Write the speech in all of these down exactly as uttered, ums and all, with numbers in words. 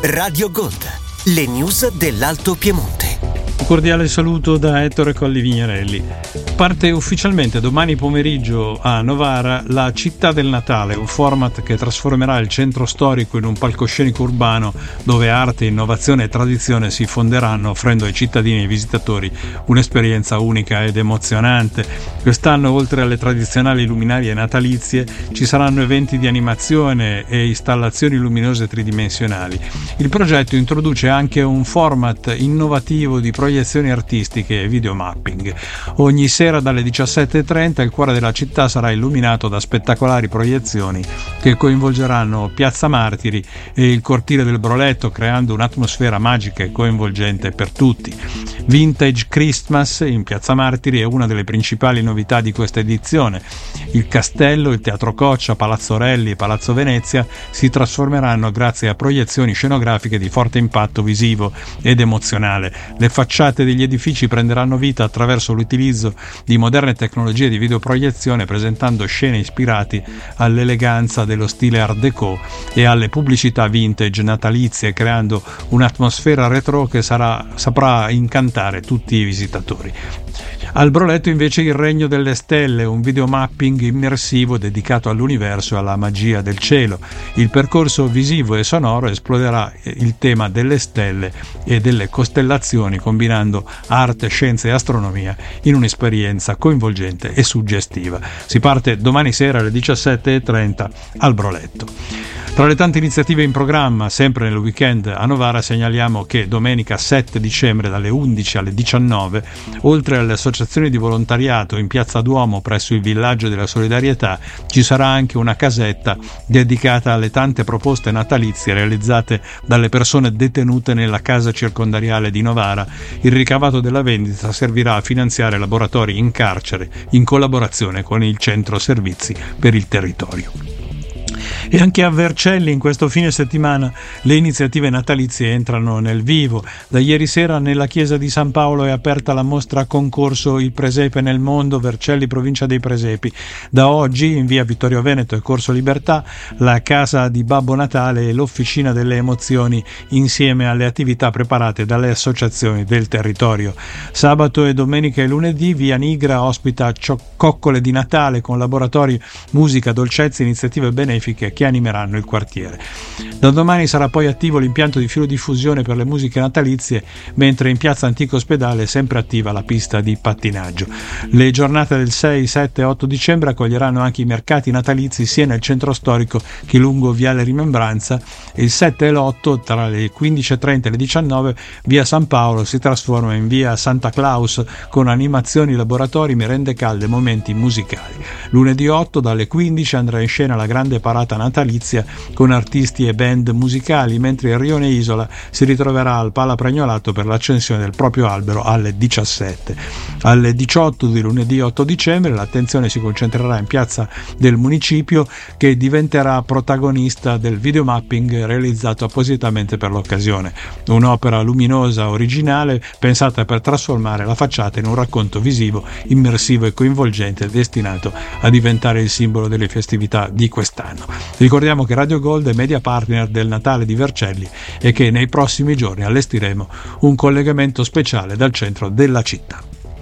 Radio Gold, le news dell'Alto Piemonte. Un cordiale saluto da Ettore Colli Vignerelli. Parte ufficialmente domani pomeriggio a Novara la Città del Natale, un format che trasformerà il centro storico in un palcoscenico urbano dove arte, innovazione e tradizione si fonderanno, offrendo ai cittadini e ai visitatori un'esperienza unica ed emozionante. Quest'anno, oltre alle tradizionali luminarie natalizie, ci saranno eventi di animazione e installazioni luminose tridimensionali. Il progetto introduce anche un format innovativo di proiezioni artistiche e videomapping. Ogni sera dalle diciassette e trenta il cuore della città sarà illuminato da spettacolari proiezioni che coinvolgeranno Piazza Martiri e il cortile del Broletto, creando un'atmosfera magica e coinvolgente per tutti. Vintage Christmas in Piazza Martiri è una delle principali novità di questa edizione. Il castello, il Teatro Coccia, Palazzo Orelli e Palazzo Venezia si trasformeranno grazie a proiezioni scenografiche di forte impatto visivo ed emozionale. Le facciate degli edifici prenderanno vita attraverso l'utilizzo di moderne tecnologie di videoproiezione, presentando scene ispirate all'eleganza dello stile Art Deco e alle pubblicità vintage natalizie, creando un'atmosfera retro che sarà, saprà incantare tutti i visitatori. Al Broletto invece il Regno delle Stelle, un videomapping immersivo dedicato all'universo e alla magia del cielo. Il percorso visivo e sonoro esploderà il tema delle stelle e delle costellazioni, combinando arte, scienza e astronomia in un'esperienza coinvolgente e suggestiva. Si parte domani sera alle diciassette e trenta al Broletto. Tra le tante iniziative in programma, sempre nel weekend a Novara, segnaliamo che domenica sette dicembre dalle undici alle diciannove, oltre alle associazioni di volontariato in Piazza Duomo presso il Villaggio della Solidarietà, ci sarà anche una casetta dedicata alle tante proposte natalizie realizzate dalle persone detenute nella casa circondariale di Novara. Il ricavato della vendita servirà a finanziare laboratori in carcere in collaborazione con il Centro Servizi per il Territorio. E anche a Vercelli in questo fine settimana le iniziative natalizie entrano nel vivo. Da ieri sera nella chiesa di San Paolo è aperta la mostra concorso Il Presepe nel mondo, Vercelli provincia dei Presepi. Da oggi in via Vittorio Veneto e Corso Libertà la casa di Babbo Natale e l'officina delle emozioni, insieme alle attività preparate dalle associazioni del territorio. Sabato e domenica e lunedì via Nigra ospita coccole di Natale con laboratori, musica, dolcezze, iniziative benefiche che animeranno il quartiere. Da domani sarà poi attivo l'impianto di filodiffusione per le musiche natalizie, mentre in piazza Antico Ospedale è sempre attiva la pista di pattinaggio. Le giornate del sei, sette e otto dicembre accoglieranno anche i mercati natalizi sia nel centro storico che lungo Viale Rimembranza. Il sette e l'otto, tra le quindici e trenta e le diciannove, via San Paolo si trasforma in via Santa Claus con animazioni, laboratori, merende calde, momenti musicali. Lunedì otto dalle quindici andrà in scena la grande parata natalizia con artisti e band musicali, mentre il Rione Isola si ritroverà al Pala Pregnolato per l'accensione del proprio albero alle diciassette. Alle diciotto di lunedì otto dicembre l'attenzione si concentrerà in piazza del Municipio, che diventerà protagonista del videomapping realizzato appositamente per l'occasione. Un'opera luminosa originale pensata per trasformare la facciata in un racconto visivo, immersivo e coinvolgente, destinato a diventare il simbolo delle festività di quest'anno. Ricordiamo che Radio Gold è media partner del Natale di Vercelli e che nei prossimi giorni allestiremo un collegamento speciale dal centro della città.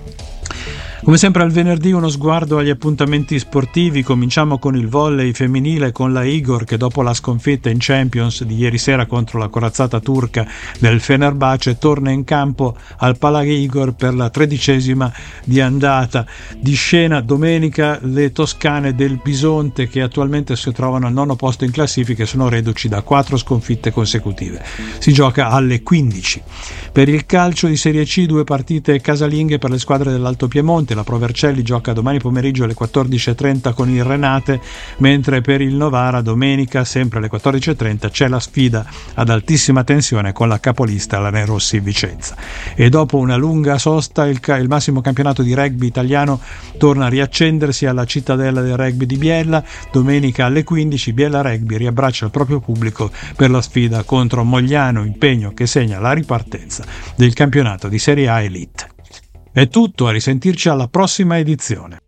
Come sempre al venerdì uno sguardo agli appuntamenti sportivi. Cominciamo con il volley femminile con la Igor, che dopo la sconfitta in Champions di ieri sera contro la corazzata turca del Fenerbahce torna in campo al Palaghe Igor per la tredicesima di andata. Di scena domenica le toscane del Bisonte, che attualmente si trovano al nono posto in classifica, sono reduci da quattro sconfitte consecutive. Si gioca alle quindici. Per il calcio di Serie C due partite casalinghe per le squadre dell'Alto Piemonte. La Pro Vercelli gioca domani pomeriggio alle quattordici e trenta con il Renate, mentre per il Novara domenica sempre alle quattordici e trenta c'è la sfida ad altissima tensione con la capolista la Nerossi Vicenza. E dopo una lunga sosta il, il massimo campionato di rugby italiano torna a riaccendersi alla Cittadella del Rugby di Biella. Domenica alle quindici Biella Rugby riabbraccia il proprio pubblico per la sfida contro Mogliano, impegno che segna la ripartenza del campionato di Serie A Elite. È tutto, a risentirci alla prossima edizione.